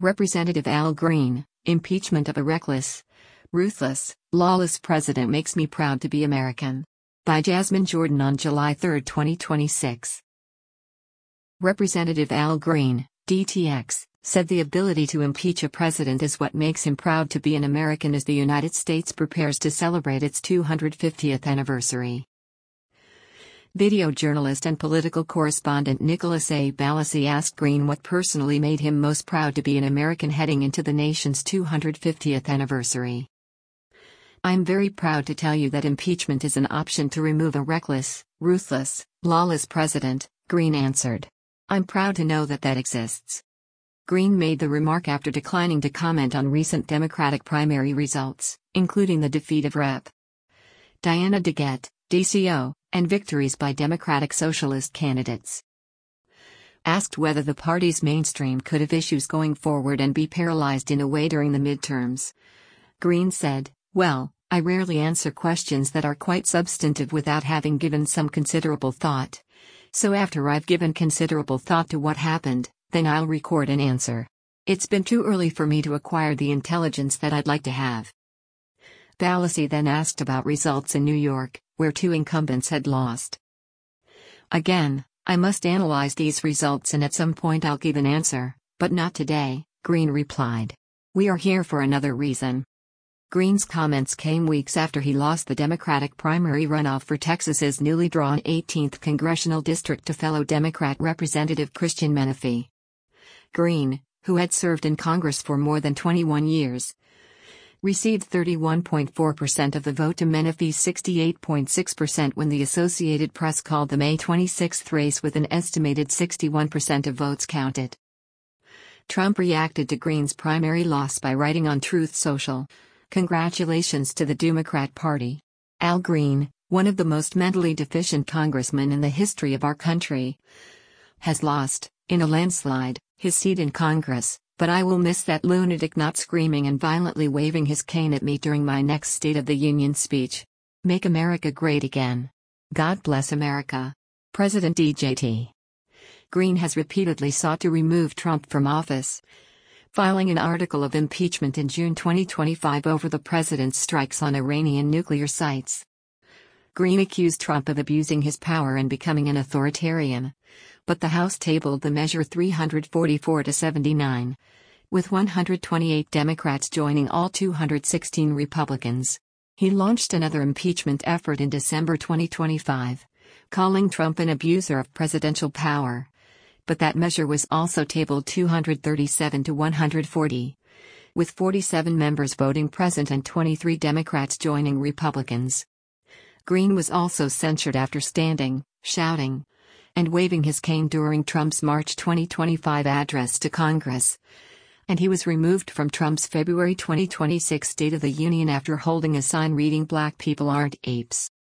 Representative Al Green, impeachment of a reckless, ruthless, lawless president makes me proud to be American. By Jasmine Jordan on July 3, 2026. Representative Al Green, DTX, said the ability to impeach a president is what makes him proud to be an American as the United States prepares to celebrate its 250th anniversary. Video journalist and political correspondent Nicholas A. Balassi asked Green what personally made him most proud to be an American heading into the nation's 250th anniversary. "I'm very proud to tell you that impeachment is an option to remove a reckless, ruthless, lawless president," Green answered. "I'm proud to know that exists." Green made the remark after declining to comment on recent Democratic primary results, including the defeat of Rep. Diana DeGette, DCO, and victories by Democratic Socialist candidates. Asked whether the party's mainstream could have issues going forward and be paralyzed in a way during the midterms, Green said, "Well, I rarely answer questions that are quite substantive without having given some considerable thought. So after I've given considerable thought to what happened, then I'll record an answer. It's been too early for me to acquire the intelligence that I'd like to have." Balassi then asked about results in New York, where two incumbents had lost. "Again, I must analyze these results and at some point I'll give an answer, but not today," Green replied. "We are here for another reason." Green's comments came weeks after he lost the Democratic primary runoff for Texas's newly drawn 18th congressional district to fellow Democrat Representative Christian Menefee. Green, who had served in Congress for more than 21 years, received 31.4% of the vote to Menefee's 68.6% when the Associated Press called the May 26 race with an estimated 61% of votes counted. Trump reacted to Green's primary loss by writing on Truth Social, "Congratulations to the Democrat Party. Al Green, one of the most mentally deficient congressmen in the history of our country, has lost, in a landslide, his seat in Congress, but I will miss that lunatic not screaming and violently waving his cane at me during my next State of the Union speech. Make America great again. God bless America. President DJT." Green has repeatedly sought to remove Trump from office, filing an article of impeachment in June 2025 over the president's strikes on Iranian nuclear sites. Green accused Trump of abusing his power and becoming an authoritarian, but the House tabled the measure 344-79, with 128 Democrats joining all 216 Republicans. He launched another impeachment effort in December 2025, calling Trump an abuser of presidential power. But that measure was also tabled 237-140, with 47 members voting present and 23 Democrats joining Republicans. Green was also censured after standing, shouting, and waving his cane during Trump's March 2025 address to Congress, and he was removed from Trump's February 2026 State of the Union after holding a sign reading "Black people aren't apes."